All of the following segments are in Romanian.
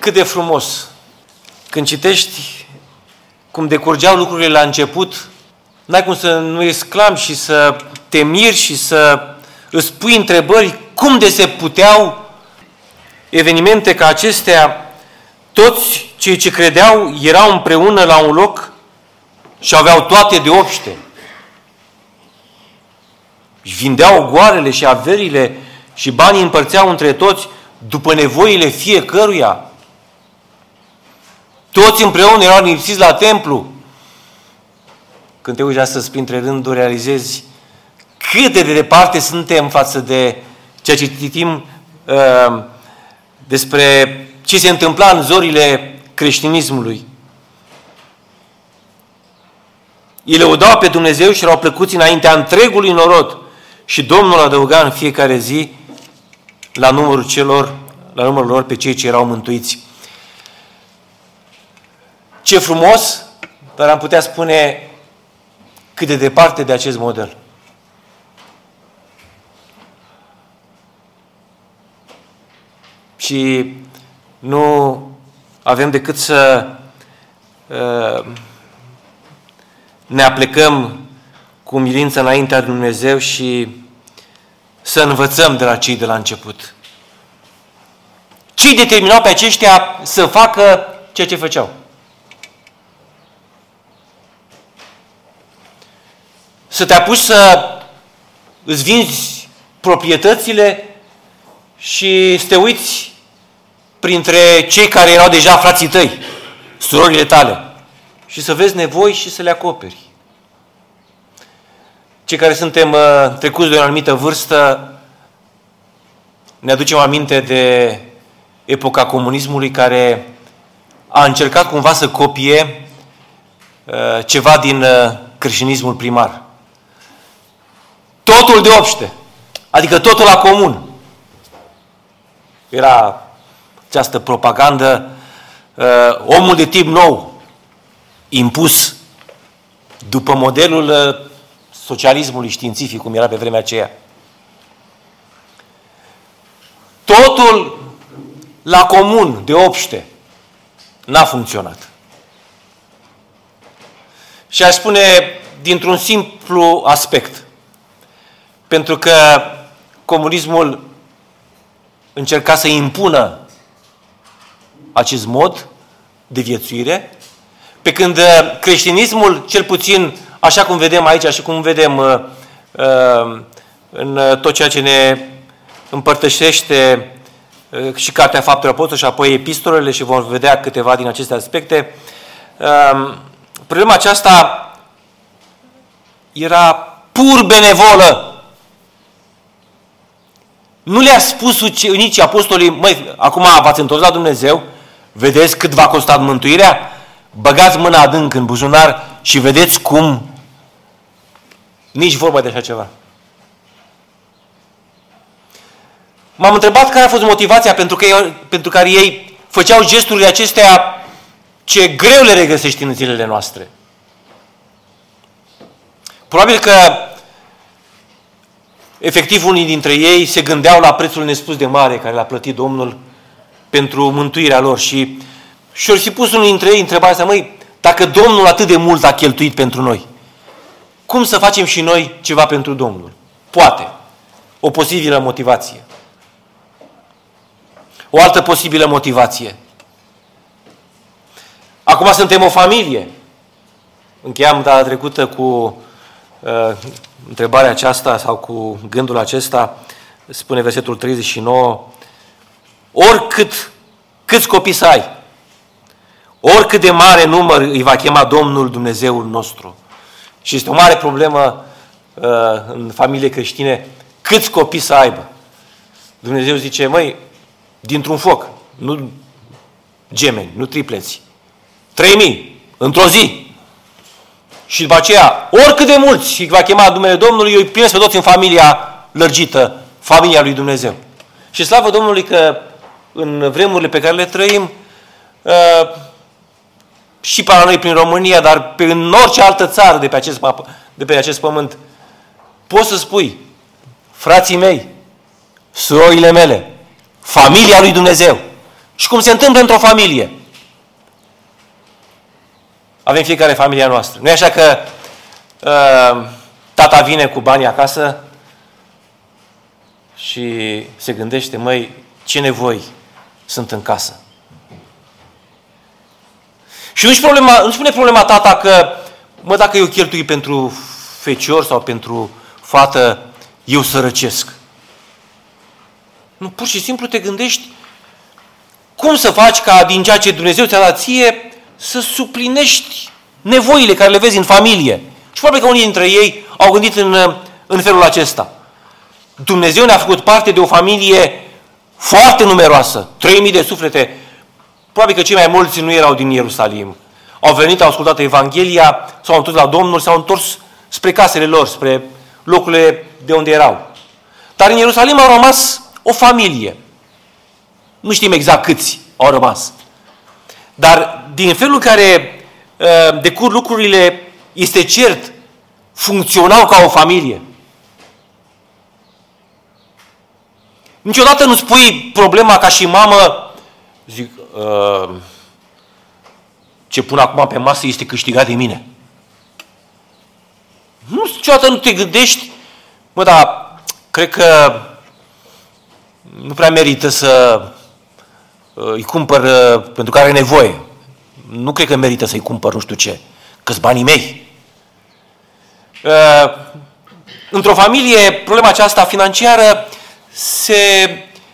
Cât de frumos! Când citești cum decurgeau lucrurile la început, n-ai cum să nu exclami și să te miri și să îți pui întrebări cum de se puteau evenimente ca acestea. Toți cei ce credeau erau împreună la un loc și aveau toate de obște. Își vindeau ogoarele și averile și banii împărțeau între toți după nevoile fiecăruia. Toți împreună erau lipsiți la templu. Când te uiți astăzi printre rânduri, realizezi cât de departe suntem față de ceea ce citim despre ce se întâmpla în zorile creștinismului. Ei lăudau pe Dumnezeu și erau plăcuți înaintea întregului norod și Domnul adăuga în fiecare zi la numărul lor pe cei ce erau mântuiți. Ce frumos, dar am putea spune cât de departe de acest model. Și nu avem decât să ne aplecăm cu milință înaintea lui Dumnezeu și să învățăm de la cei de la început. Ce-i determinau pe aceștia să facă ceea ce făceau? Să te apuci să îți vinzi proprietățile și să te uiți printre cei care erau deja frații tăi, surorile tale, și să vezi nevoi și să le acoperi. Cei care suntem trecuți de o anumită vârstă ne aducem aminte de epoca comunismului, care a încercat cumva să copie ceva din creștinismul primar. Totul de obște, adică totul la comun. Era această propagandă, omul de tip nou, impus după modelul socialismului științific, cum era pe vremea aceea. Totul la comun, de obște, n-a funcționat. Și aș spune dintr-un simplu aspect. Pentru că comunismul încerca să impună acest mod de viețuire, pe când creștinismul, cel puțin așa cum vedem aici și cum vedem în tot ceea ce ne împărtășește și Cartea Faptelor Apostolilor și apoi epistolele, și vom vedea câteva din aceste aspecte, problema aceasta era pur benevolă. Nu le-a spus ucenicii apostolii: măi, acum v-ați întors la Dumnezeu, vedeți cât v-a costat mântuirea? Băgați mâna adânc în buzunar și vedeți cum. Nici vorba de așa ceva. M-am întrebat care a fost motivația pentru care ei făceau gesturile acestea ce greu le regăsești în zilele noastre. Probabil că efectiv unii dintre ei se gândeau la prețul nespus de mare care l-a plătit Domnul pentru mântuirea lor și și-or fi pus unul dintre ei întrebarea asta: măi, dacă Domnul atât de mult a cheltuit pentru noi, cum să facem și noi ceva pentru Domnul? Poate. O posibilă motivație. O altă posibilă motivație. Acum suntem o familie. Încheiam data trecută cu întrebarea aceasta sau cu gândul acesta. Spune versetul 39: câți copii să ai, oricât de mare număr îi va chema Domnul Dumnezeul nostru. Și este o mare problemă în familiile creștine, câți copii să aibă. Dumnezeu zice: măi, dintr-un foc, nu gemeni, nu tripleți. 3000 într-o zi. Și după aceea, oricât de mulți îi va chema numele Domnului, eu îi primesc pe toți în familia lărgită, familia lui Dumnezeu. Și slavă Domnului că în vremurile pe care le trăim, și pe la noi prin România, dar în orice altă țară de pe acest pământ, poți să spui: frații mei, surorile mele, familia lui Dumnezeu, Și cum se întâmplă într-o familie. Avem fiecare familia noastră. Nu e așa că tata vine cu banii acasă și se gândește, măi, ce nevoi sunt în casă. Și nu spune problema tata că, mă, dacă eu cheltui pentru fecior sau pentru fată, eu sărăcesc. Nu, pur și simplu te gândești cum să faci ca din ceea ce Dumnezeu ți-a dat ție să suplinești nevoile care le vezi în familie. Și probabil că unii dintre ei au gândit în felul acesta. Dumnezeu ne-a făcut parte de o familie foarte numeroasă, 3.000 de suflete. Probabil că cei mai mulți nu erau din Ierusalim. Au venit, au ascultat Evanghelia, s-au întors la Domnul, s-au întors spre casele lor, spre locurile de unde erau. Dar în Ierusalim au rămas o familie. Nu știm exact câți au rămas. Dar din felul în care decurg lucrurile, este cert, funcționau ca o familie. Niciodată nu spui problema ca și mamă, zic, ce pun acum pe masă este câștigat de mine. Niciodată nu te gândești, mă, dar cred că nu prea merită să îi cumpăr pentru că are nevoie. Nu cred că merită să-i cumpăr nu știu ce, că-s banii mei. Într-o familie, problema aceasta financiară se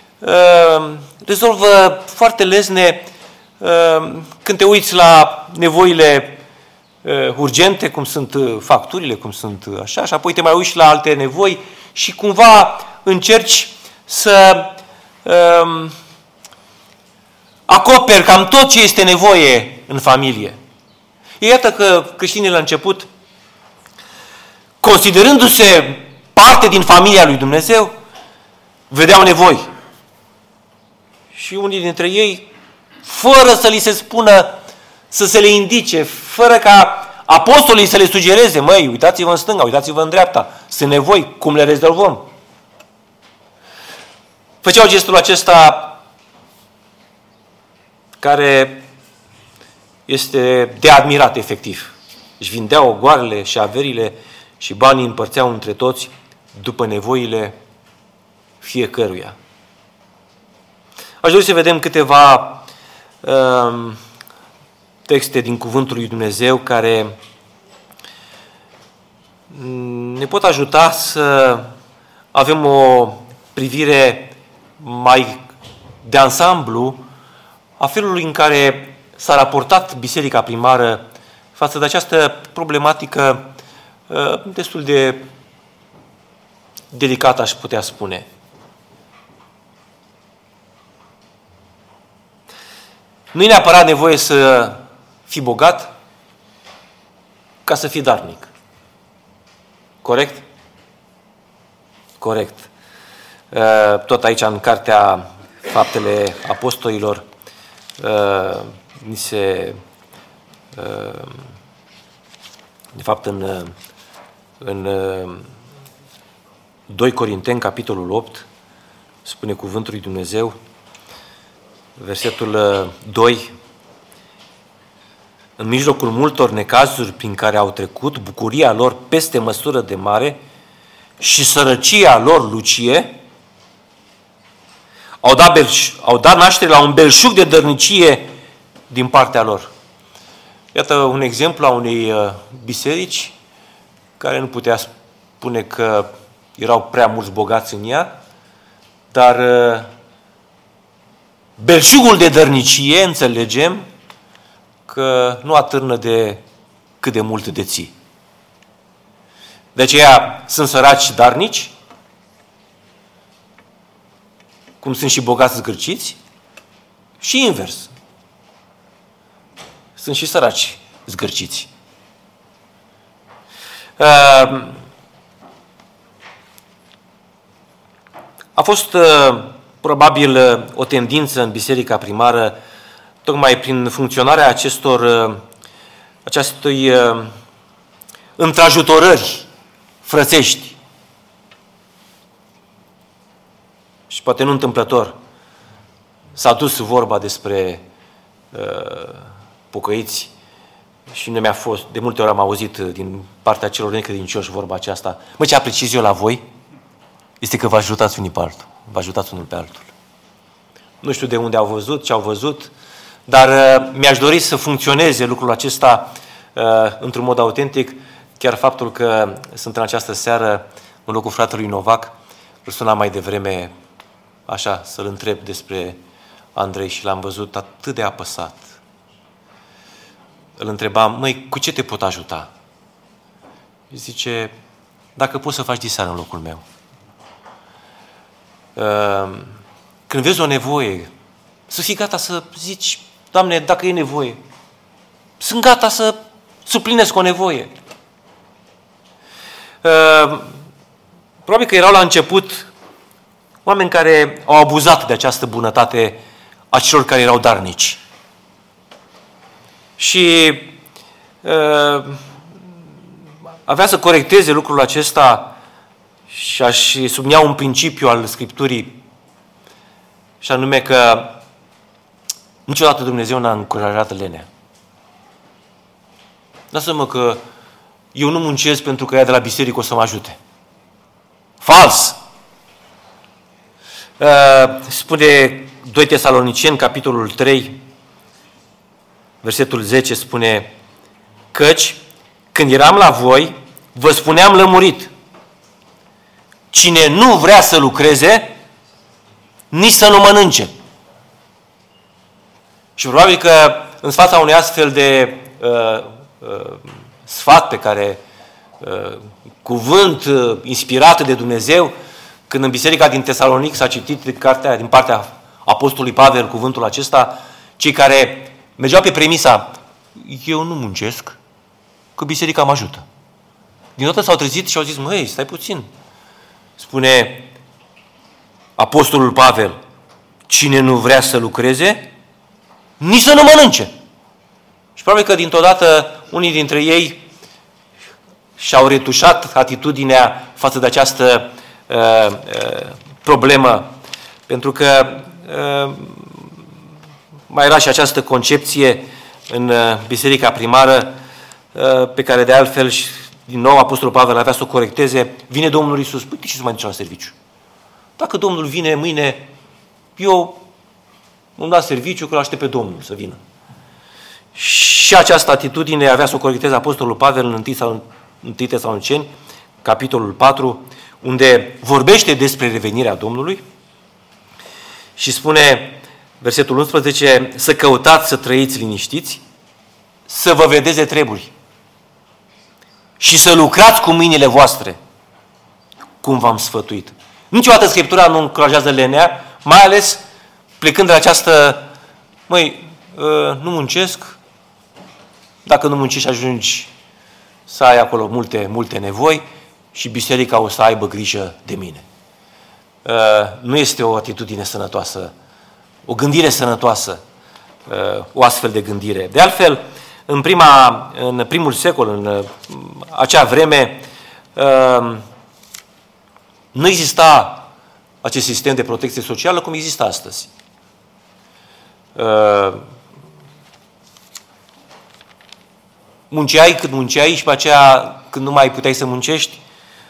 rezolvă foarte lesne când te uiți la nevoile urgente, cum sunt facturile, cum sunt așa, și apoi te mai uiți la alte nevoi și cumva încerci să acoperi cam tot ce este nevoie în familie. Iată că creștinii la început, considerându-se parte din familia lui Dumnezeu, vedeau nevoi. Și unii dintre ei, fără să li se spună, să se le indice, fără ca apostolii să le sugereze, măi, uitați-vă în stânga, uitați-vă în dreapta, sunt nevoi, cum le rezolvăm? Făceau gestul acesta care este de admirat efectiv. Își vindeau ogoarele și averile și banii împărțeau între toți după nevoile fiecăruia. Aș dori să vedem câteva texte din Cuvântul lui Dumnezeu care ne pot ajuta să avem o privire mai de ansamblu a felului în care s-a raportat Biserica Primară față de această problematică destul de delicată, aș putea spune. Nu e neapărat nevoie să fii bogat ca să fii darnic. Corect? Corect. Tot aici, în cartea Faptele Apostolilor, ni se, de fapt, în 2 Corinteni, capitolul 8, spune cuvântul lui Dumnezeu, versetul 2, în mijlocul multor necazuri prin care au trecut, bucuria lor peste măsură de mare și sărăcia lor lucie, au dat naștere la un belșug de dărnicie din partea lor. Iată un exemplu a unei biserici care nu putea spune că erau prea mulți bogați în ea, dar belșugul de dărnicie, înțelegem, că nu atârnă de cât de mult deții. De aceea sunt săraci darnici, cum sunt și bogați zgârciți, și invers. Sunt și săraci zgârciți. A fost probabil o tendință în Biserica Primară, tocmai prin funcționarea acestui întrajutorări frățești. Și poate nu întâmplător. s-a dus vorba despre pocăiți și nu mi-a fost, de multe ori am auzit din partea celor necredincioși vorba aceasta. Mă, ce apreciez eu la voi este că vă ajutați unii pe altul, vă ajutați unul pe altul. Nu știu de unde au văzut, ce au văzut, dar mi-aș dori să funcționeze lucrul acesta într-un mod autentic. Chiar faptul că sunt în această seară în locul fratelui Novac, îl sunam mai devreme așa, să-l întreb despre Andrei și l-am văzut atât de apăsat. Îl întrebam, măi, cu ce te pot ajuta? Zice, dacă poți să faci diseară în locul meu. Când vezi o nevoie, să fii gata să zici, Doamne, dacă e nevoie, sunt gata să suplinesc o nevoie. Probabil că erau la început oameni care au abuzat de această bunătate a celor care erau darnici. Și avea să corecteze lucrul acesta și aș sublinia un principiu al Scripturii, și anume că niciodată Dumnezeu n-a încurajat lenea. Lasă-mă că eu nu muncesc pentru că ea de la biserică o să mă ajute. Fals! Spune 2 Tesaloniceni, capitolul 3, versetul 10, spune, căci când eram la voi, vă spuneam lămurit, cine nu vrea să lucreze, nici să nu mănânce. Și probabil că în fața unui astfel de sfat pe care, cuvânt inspirat de Dumnezeu, când în biserica din Tesalonic s-a citit din partea apostolului Pavel cuvântul acesta, cei care mergeau pe premisa, eu nu muncesc, că biserica mă ajută. Din toată s-au trezit și au zis, măi, stai puțin. Spune apostolul Pavel, cine nu vrea să lucreze, nici să nu mănânce. Și probabil că dintr-o dată unii dintre ei și-au retușat atitudinea față de această problemă, pentru că mai era și această concepție în biserica primară, pe care de altfel și din nou apostolul Pavel avea să o corecteze. Vine Domnul Iisus, păi de ce să mai duce la serviciu? Dacă Domnul vine mâine, eu îmi da serviciu, că l-aștept pe Domnul să vină. Și această atitudine avea să o corecteze apostolul Pavel în 1 Tesaloniceni, capitolul 4, unde vorbește despre revenirea Domnului și spune, versetul 11, să căutați să trăiți liniștiți, să vă vedeți treburi și să lucrați cu mâinile voastre, cum v-am sfătuit. Niciodată Scriptura nu încurajează lenea, mai ales plecând de la această, măi, nu muncesc, dacă nu muncești ajungi să ai acolo multe nevoi și biserica o să aibă grijă de mine. Nu este o atitudine sănătoasă, o gândire sănătoasă, o astfel de gândire. De altfel, în primul secol, în acea vreme, nu exista acest sistem de protecție socială cum există astăzi. Munceai cât munceai și pe aceea, când nu mai puteai să muncești,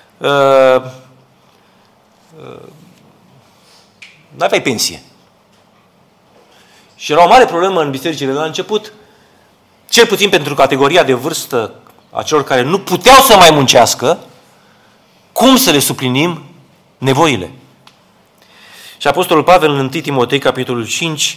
nu aveai pensie. Și era o mare problemă în bisericile de la început, cel puțin pentru categoria de vârstă a celor care nu puteau să mai muncească, cum să le suplinim nevoile. Și apostolul Pavel în 1 Timotei, capitolul 5,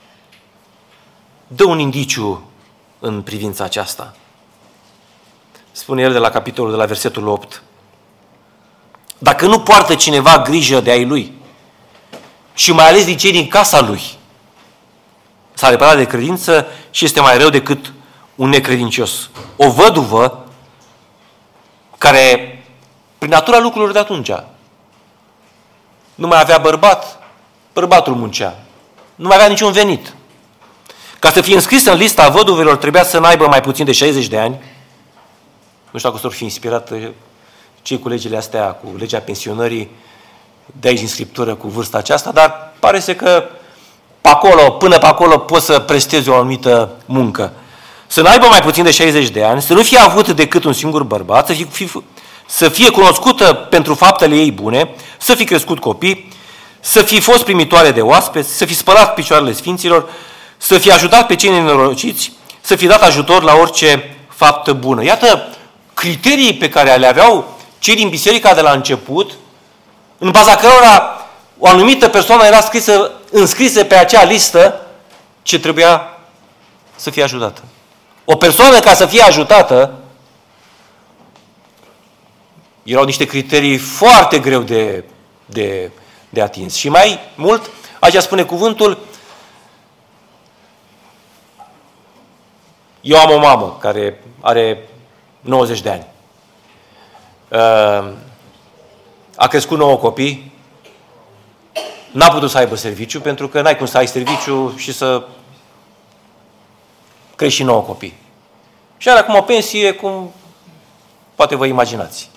dă un indiciu în privința aceasta. Spune el de la versetul 8. Dacă nu poartă cineva grijă de ai lui, și mai ales din cei din casa lui, s-a lepădat de credință și este mai rău decât un necredincios. O văduvă care, prin natura lucrurilor de atunci, nu mai avea bărbat, bărbatul muncea. Nu mai avea niciun venit. Ca să fie înscris în lista văduvelor, trebuia să n-aibă mai puțin de 60 de ani. Nu știu dacă s-or fi inspirat cei cu legile astea, cu legea pensionării, de aici din Scriptură, cu vârsta aceasta, dar pare să că până pe acolo poți să prestezi o anumită muncă. Să n-aibă mai puțin de 60 de ani, să nu fie avut decât un singur bărbat, să fie cunoscută pentru faptele ei bune, să fi crescut copii, să fi fost primitoare de oaspeți, să fi spălat picioarele sfinților, să fi ajutat pe cei nenorociți, să fi dat ajutor la orice faptă bună. Iată criterii pe care le aveau cei din biserica de la început, în baza cărora o anumită persoană era înscrisă pe acea listă ce trebuia să fie ajutată. O persoană, ca să fie ajutată, erau niște criterii foarte greu de atins. Și mai mult, aici spune cuvântul, eu am o mamă care are 90 de ani. A crescut 9 copii, n-a putut să aibă serviciu, pentru că n-ai cum să ai serviciu și să crești și 9 copii. Și are acum o pensie, cum poate vă imaginați.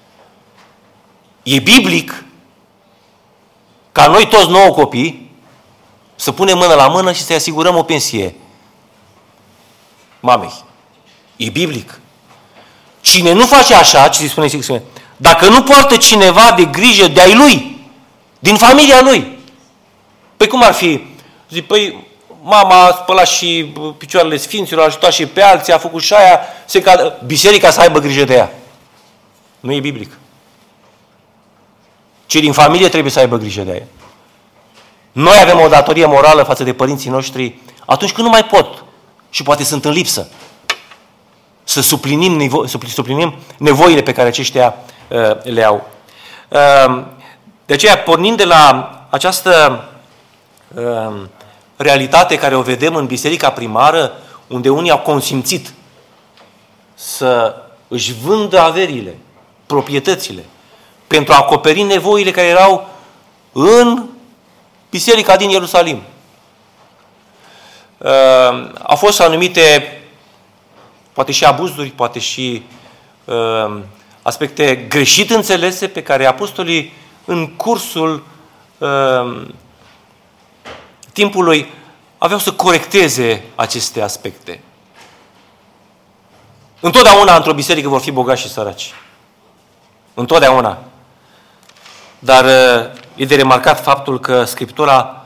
E biblic ca noi toți 9 copii să punem mână la mână și să-i asigurăm o pensie mamei. E biblic. Cine nu face așa, ce se spune, dacă nu poartă cineva de grijă de ai lui, din familia lui, păi cum ar fi? Zic, păi mama a spălat și picioarele sfinților, a ajutat și pe alții, a făcut și aia, biserica să aibă grijă de ea. Nu e biblic. Cei din familie trebuie să aibă grijă de ea. Noi avem o datorie morală față de părinții noștri atunci când nu mai pot și poate sunt în lipsă. Să suplinim nevoile pe care aceștia le au. De aceea, pornind de la această realitate care o vedem în biserica primară, unde unii au consimțit să își vândă averile, proprietățile, pentru a acoperi nevoile care erau în biserica din Ierusalim. Au fost anumite, poate și abuzuri, poate și aspecte greșit înțelese pe care apostolii în cursul timpului aveau să corecteze aceste aspecte. Întotdeauna într-o biserică vor fi bogați și săraci. Întotdeauna. Dar e de remarcat faptul că Scriptura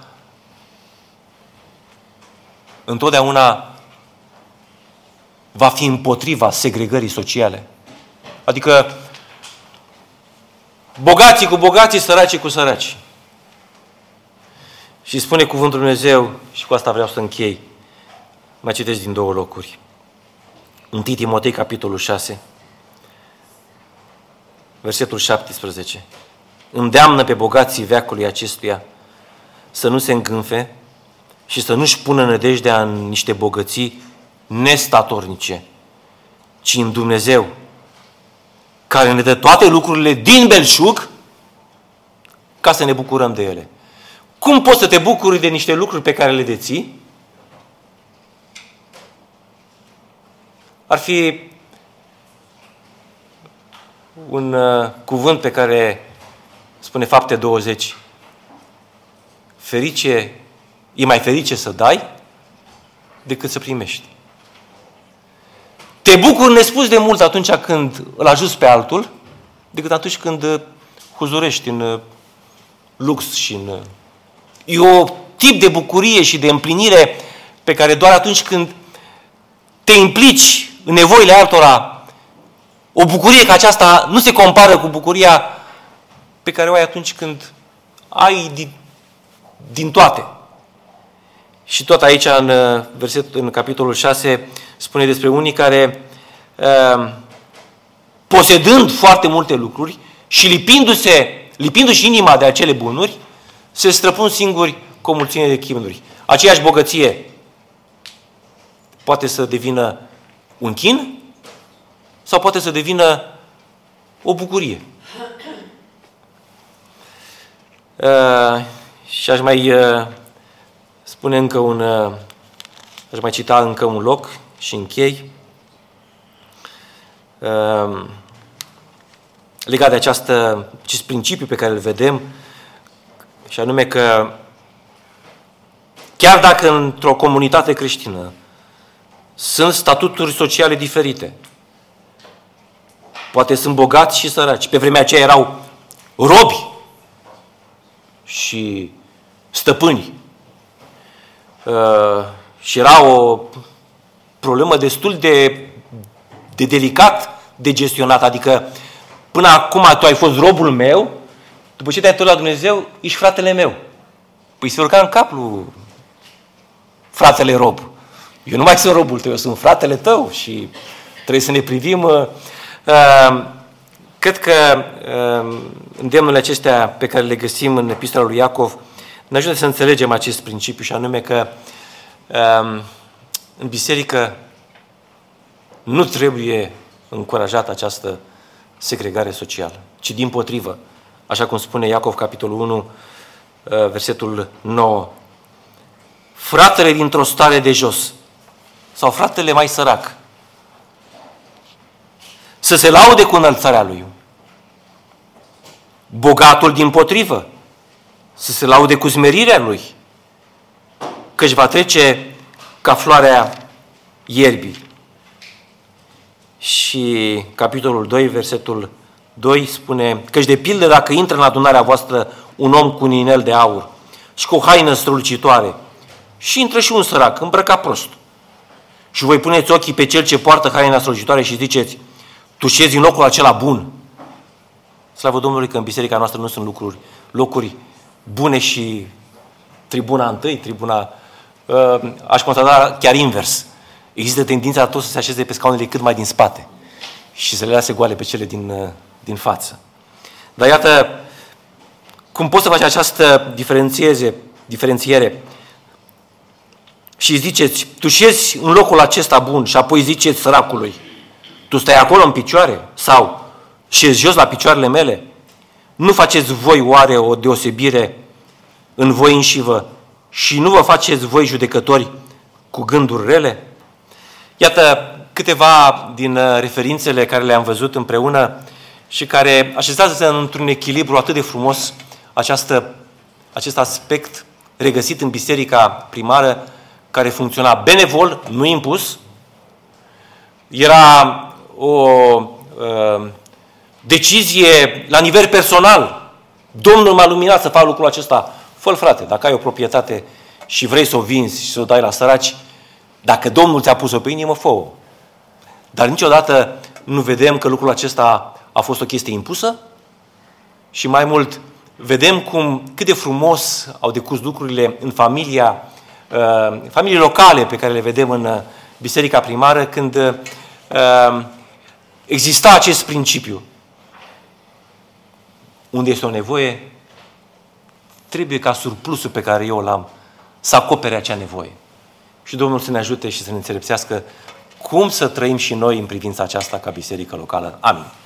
întotdeauna va fi împotriva segregării sociale. Adică bogații cu bogații, săracii cu săraci. Și spune cuvântul Lui Dumnezeu, și cu asta vreau să închei, mai citesc din 2 locuri. 1 Timotei, capitolul 6, versetul 17. Îndeamnă pe bogații veacului acestuia să nu se îngânfe și să nu-și pună nădejdea în niște bogății nestatornice, ci în Dumnezeu, care ne dă toate lucrurile din belșug ca să ne bucurăm de ele. Cum poți să te bucuri de niște lucruri pe care le deții? Ar fi un cuvânt pe care spune Fapte 20. E mai ferice să dai decât să primești. Te bucuri nespus de mult atunci când îl ajuți pe altul, decât atunci când huzurești în lux și în... E o tip de bucurie și de împlinire pe care doar atunci când te implici în nevoile altora, o bucurie ca aceasta nu se compară cu bucuria pe care o ai atunci când ai din toate. Și tot aici, în capitolul 6, spune despre unii care, posedând foarte multe lucruri și lipindu-și inima de acele bunuri, se străpun singuri cu o mulțime de chinuri. Aceeași bogăție poate să devină un chin sau poate să devină o bucurie. Și aș mai spune aș mai cita încă un loc și închei. Legat de acest principiu pe care îl vedem, și anume că chiar dacă într-o comunitate creștină sunt statuturi sociale diferite, poate sunt bogați și săraci, pe vremea aceea erau robi și stăpâni, și era o problemă destul de delicat de gestionat, adică până acum tu ai fost robul meu, după ce te-ai întors la Dumnezeu, ești fratele meu. Păi se urca în cap lui fratele rob. Eu nu mai sunt robul tău, eu sunt fratele tău și trebuie să ne privim. Cred că îndemnurile acestea pe care le găsim în Epistola lui Iacov ne ajută să înțelegem acest principiu și anume că în biserică nu trebuie încurajată această segregare socială, ci dimpotrivă, așa cum spune Iacov, capitolul 1, versetul 9. Fratele dintr-o stare de jos sau fratele mai sărac să se laude cu înălțarea lui. Bogatul dimpotrivă să se laude cu smerirea lui, căci va trece ca floarea ierbii. Și capitolul 2, versetul 2 spune, căci de pildă dacă intră în adunarea voastră un om cu un inel de aur și cu o haină strălucitoare și intră și un sărac îmbrăcat prost și voi puneți ochii pe cel ce poartă haina strălucitoare și ziceți, tu șezi în locul acela bun. Slavă Domnului că în biserica noastră nu sunt locuri bune și tribuna întâi, aș constata chiar invers. Există tendința tot să se așeze pe scaunele cât mai din spate și să le lase goale pe cele din față. Dar iată, cum poți să faci această diferențiere și ziceți, tu șezi în locul acesta bun și apoi ziceți săracului, tu stai acolo în picioare sau șezi jos la picioarele mele? Nu faceți voi oare o deosebire în voi înșivă și nu vă faceți voi judecători cu gânduri rele? Iată câteva din referințele care le-am văzut împreună și care așezează într-un echilibru atât de frumos acest aspect regăsit în biserica primară, care funcționa benevol, nu impus. Era o decizie la nivel personal. Domnul m-a luminat să fac lucrul acesta. Fă-l, frate, dacă ai o proprietate și vrei să o vinzi și să o dai la săraci, dacă Domnul ți-a pus-o pe inimă, fă-o. Dar niciodată nu vedem că lucrul acesta a fost o chestie impusă și mai mult vedem cât de frumos au decurs lucrurile în familii locale pe care le vedem în biserica primară, când exista acest principiu. Unde este o nevoie, trebuie ca surplusul pe care eu l-am să acopere acea nevoie. Și Domnul să ne ajute și să ne înțelepțească cum să trăim și noi în privința aceasta ca biserică locală. Amin.